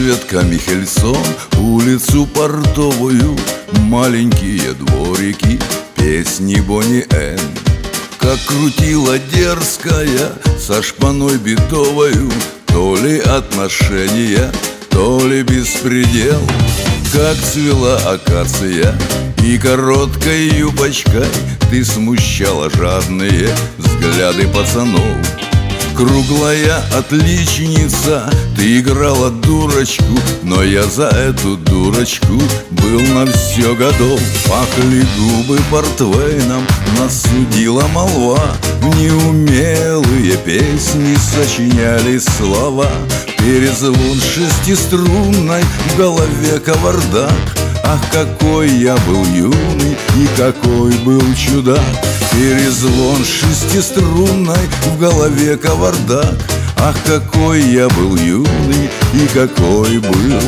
Светка Михельсон, улицу Портовую, маленькие дворики, песни Бонни М. Как крутила дерзкая со шпаной бедовою, то ли отношения, то ли беспредел. Как цвела акация и короткой юбочкой ты смущала жадные взгляды пацанов. Круглая отличница, ты играла дурочку, но я за эту дурочку был на все готов. Пахли губы портвейном, нас судила молва, неумелые песни сочиняли слова. Перезвон шестиструнной, в голове кавардак. Ах, какой я был юный и какой был чудак. Перезвон шестиструнной, в голове кавардак. Ах, какой я был юный и какой был.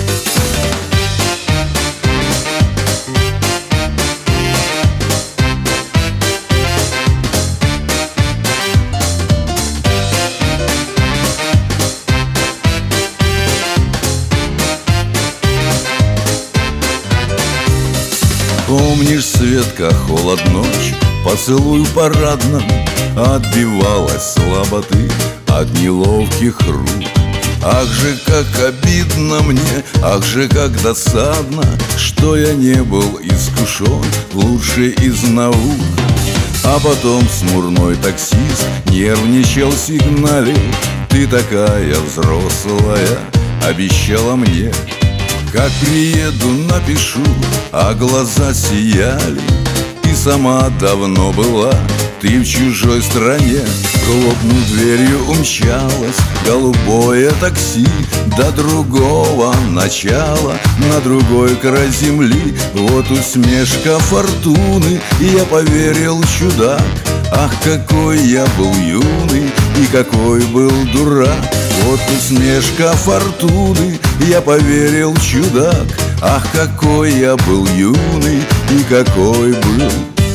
Помнишь, Светка, холод ночь, поцелуй парадном, отбивалась слаботы от неловких рук. Ах же, как обидно мне, ах же, как досадно, что я не был искушен в лучшей из наук. А потом смурной таксист нервничал, сигналил: ты такая взрослая, обещала мне. Как приеду, напишу, а глаза сияли. И сама давно была ты в чужой стране. Хлопнув дверью, умчалась голубое такси до другого начала, на другой край земли. Вот усмешка фортуны, и я поверил, чудак. Ах, какой я был юный и какой был дурак. Вот усмешка фортуны, я поверил, чудак. Ах, какой я был юный и какой был.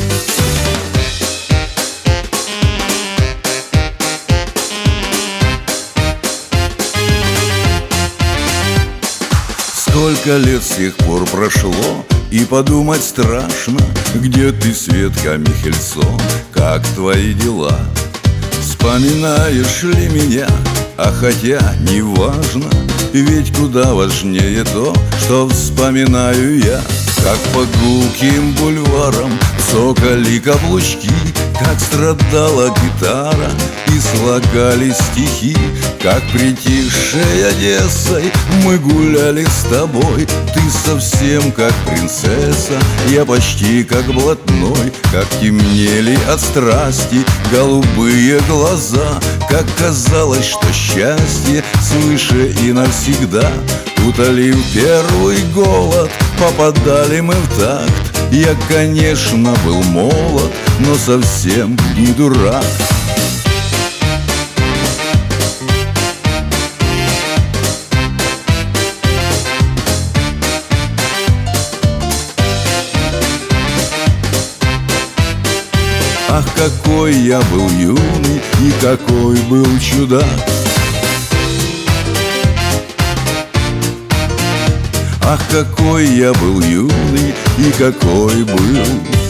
Сколько лет с тех пор прошло, и подумать страшно. Где ты, Светка Михельсон, как твои дела? Вспоминаешь ли меня? А хотя не важно, ведь куда важнее то, что вспоминаю я. Как по гулким бульварам цокали каблучки, как страдала гитара и слагали стихи. Как притихшей Одессой мы гуляли с тобой. Ты совсем как принцесса, я почти как блатной. Как темнели от страсти голубые глаза, как казалось, что счастье свыше и навсегда. Утолив первый голод, попадали мы в такт. Я, конечно, был молод, но совсем не дурак. Ах, какой я был юный и какой был чудак. Ах, какой я был юный и какой был.